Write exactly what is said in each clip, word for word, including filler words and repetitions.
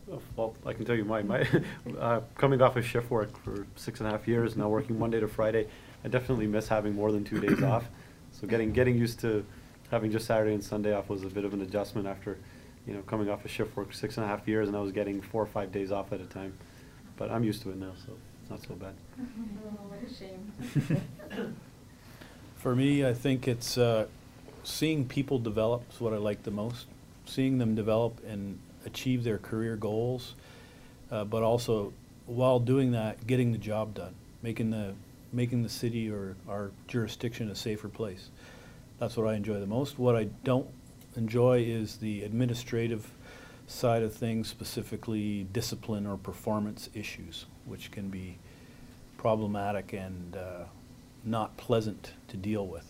Uh, Well, I can tell you mine. My, uh, coming off of shift work for six and a half years, now working Monday to Friday, I definitely miss having more than two days off. So getting getting used to having just Saturday and Sunday off was a bit of an adjustment after, you know, coming off of shift work six and a half years, and I was getting four or five days off at a time. But I'm used to it now, so it's not so bad. Oh, what a shame. For me, I think it's uh, seeing people develop is what I like the most. Seeing them develop and achieve their career goals, uh, but also while doing that, getting the job done, making the making the city or our jurisdiction a safer place. That's what I enjoy the most. What I don't enjoy is the administrative side of things, specifically discipline or performance issues, which can be problematic and uh, not pleasant to deal with.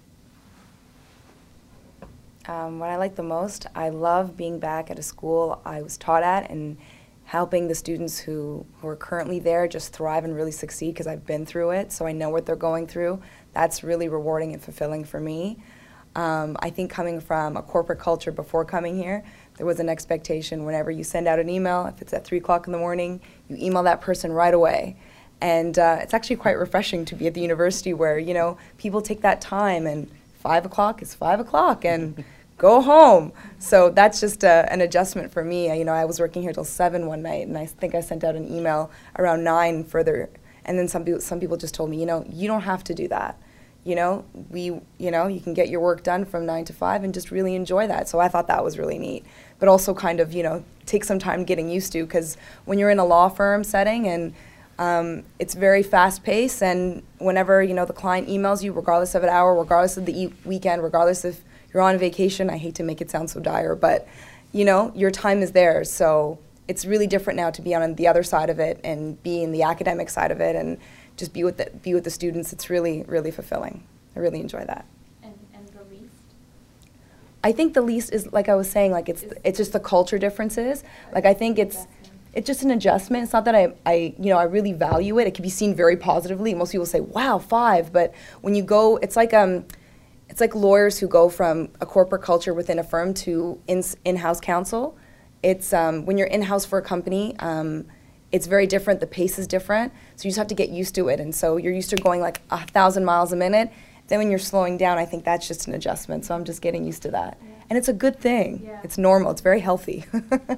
Um, what I like the most, I love being back at a school I was taught at and helping the students who, who are currently there just thrive and really succeed, because I've been through it, so I know what they're going through. That's really rewarding and fulfilling for me. Um, I think coming from a corporate culture before coming here, there was an expectation whenever you send out an email, if it's at three o'clock in the morning, you email that person right away. And uh, it's actually quite refreshing to be at the university where, you know, people take that time, and five o'clock is five o'clock, and go home. So that's just uh, an adjustment for me. You know, I was working here till seven one night, and I think I sent out an email around nine further. And then some people, some people just told me, you know, you don't have to do that. You know, we, you know, you can get your work done from nine to five and just really enjoy that. So I thought that was really neat, but also kind of, you know, take some time getting used to, because when you're in a law firm setting and um, it's very fast paced, and whenever, you know, the client emails you, regardless of an hour, regardless of the e weekend, regardless if you're on vacation, I hate to make it sound so dire, but, you know, your time is there. So it's really different now to be on the other side of it and be in the academic side of it and just be with the, be with the students. It's really, really fulfilling. I really enjoy that. And, and the least? I think the least is, like I was saying, like it's, it's just the culture differences. Like I think it's, it's just an adjustment. It's not that I, I, you know, I really value it. It can be seen very positively. Most people say, wow, five. But when you go, it's like, um, it's like lawyers who go from a corporate culture within a firm to in, in-house counsel. It's, um, when you're in-house for a company, um, it's very different. The pace is different. So you just have to get used to it. And so you're used to going like a thousand miles a minute. Then when you're slowing down, I think that's just an adjustment. So I'm just getting used to that. Yeah. And it's a good thing. Yeah. It's normal. It's very healthy. uh,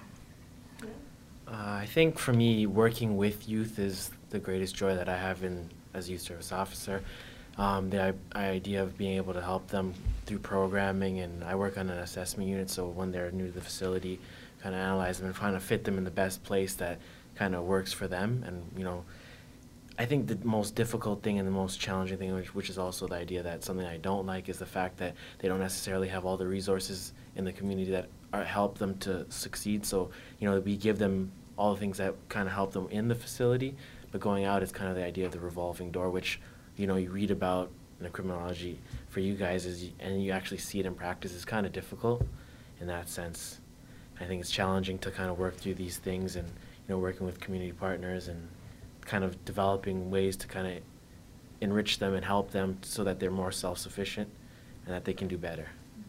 I think for me, working with youth is the greatest joy that I have in as a youth service officer. Um, the idea of being able to help them through programming, and I work on an assessment unit, so when they're new to the facility, kind of analyze them and trying to fit them in the best place that kind of works for them. And, you know, I think the most difficult thing and the most challenging thing, which, which is also the idea that something I don't like, is the fact that they don't necessarily have all the resources in the community that are, help them to succeed. So, you know, we give them all the things that kind of help them in the facility, but going out is kind of the idea of the revolving door, which, you know, you read about in the criminology for you guys, is, and you actually see it in practice, is kind of difficult in that sense. I think it's challenging to kind of work through these things and, you know, working with community partners and kind of developing ways to kind of enrich them and help them so that they're more self-sufficient and that they can do better.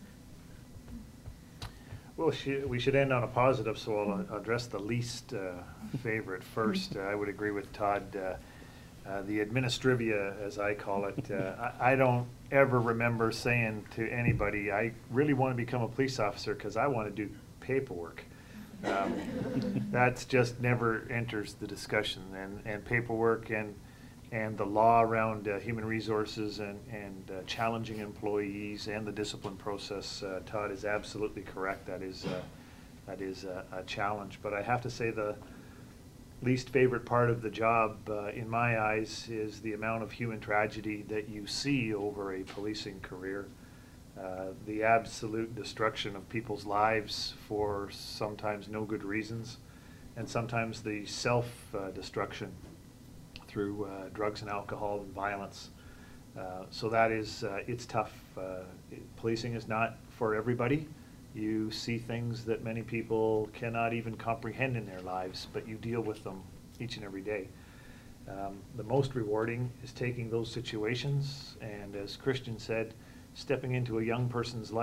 Well, we should end on a positive, so I'll address the least uh, favorite first. Uh, I would agree with Todd. Uh, uh, the administrivia, as I call it, uh, I, I don't ever remember saying to anybody, I really want to become a police officer because I want to do paperwork. Um, that's just never enters the discussion, and, and paperwork and and the law around uh, human resources and, and uh, challenging employees and the discipline process. Uh, Todd is absolutely correct. That is, uh, that is a, a challenge. But I have to say the least favorite part of the job, uh, in my eyes, is the amount of human tragedy that you see over a policing career. Uh, the absolute destruction of people's lives for sometimes no good reasons, and sometimes the self-destruction uh, through uh, drugs and alcohol and violence. Uh, so that is, uh, it's tough. Uh, it, policing is not for everybody. You see things that many people cannot even comprehend in their lives, but you deal with them each and every day. Um, the most rewarding is taking those situations and, as Christian said, stepping into a young person's life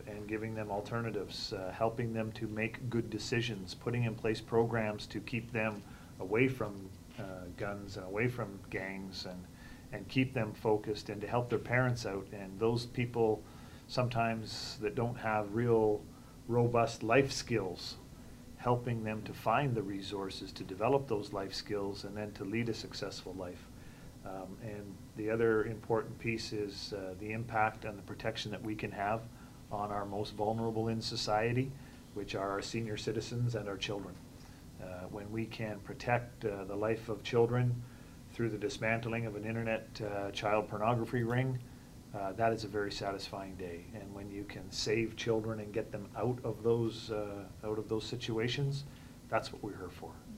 and giving them alternatives, uh, helping them to make good decisions, putting in place programs to keep them away from uh, guns and away from gangs, and, and keep them focused, and to help their parents out. And those people sometimes that don't have real robust life skills, helping them to find the resources to develop those life skills and then to lead a successful life. Um, and the other important piece is uh, the impact and the protection that we can have on our most vulnerable in society, which are our senior citizens and our children. Uh, when we can protect uh, the life of children through the dismantling of an internet uh, child pornography ring, uh, that is a very satisfying day. And when you can save children and get them out of those uh, out of those situations, that's what we're here for.